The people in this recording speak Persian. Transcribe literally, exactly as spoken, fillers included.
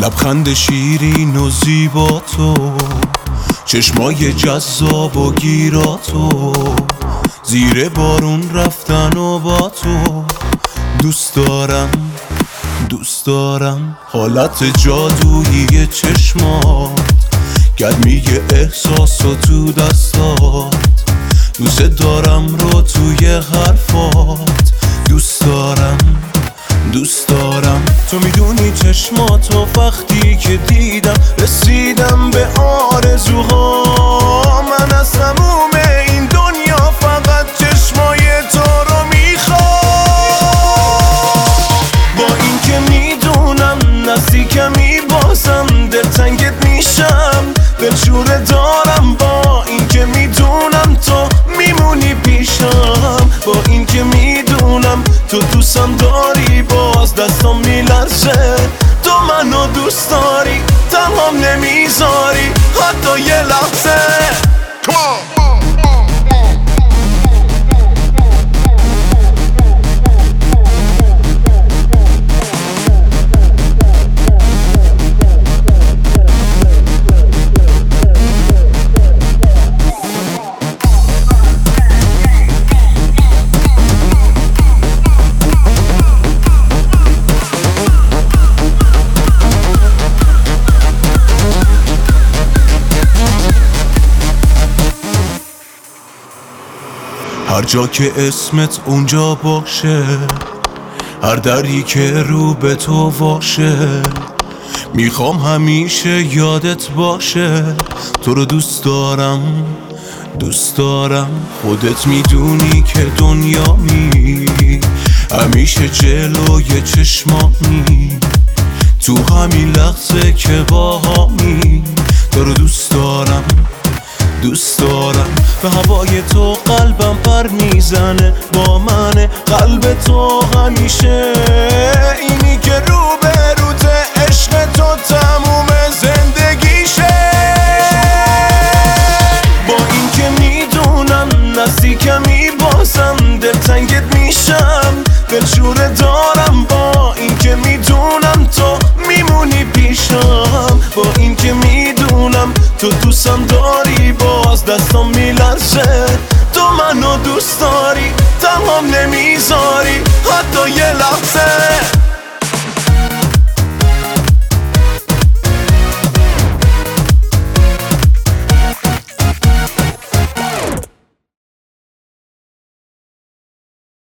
لبخند شیرین و زیبا تو، چشمای جذاب و گیرا تو، زیر بارون رفتن و با تو. دوست دارم دوست دارم حالت جادویی چشمات، گرمی احساس و تو دستات، دوست دارم رو توی حرفات. دوست دارم دوست دارم تو میدونی چشماتو وقتی که دیدم رسیدم به آرزوها. من از تموم این دنیا فقط چشمای تو رو میخوام. با این که میدونم نزدیکمی بازم دلتنگت میشم، دلشوره دارم. با این که میدونم تو میمونی پیشم، با این که میدونم تو دوستم داری، باز دستم میلرزه. تو منو دوست داری، تنهام نمیذاری حتی یه لحظه. هر جا که اسمت اونجا باشه، هر دری که رو به تو واشه، میخوام همیشه یادت باشه. تو رو دوست دارم دوست دارم خودت میدونی که دنیامی، همیشه جلوی چشمامی، تو همین لحظه که باهامی. تو رو دوست دارم دوست دارم به هوای تو قلبم پر میزنه، با من قلب تو همیشه اینی که رو به روت عشق تو تموم زندگیشه. با این که میدونم نزدیکمی بازم دلتنگت میشم، دلشوره دارم. با این که میدونم تو میمونی پیشم، با این که میدونم تو دوستم داری، باز دستم میلرزه.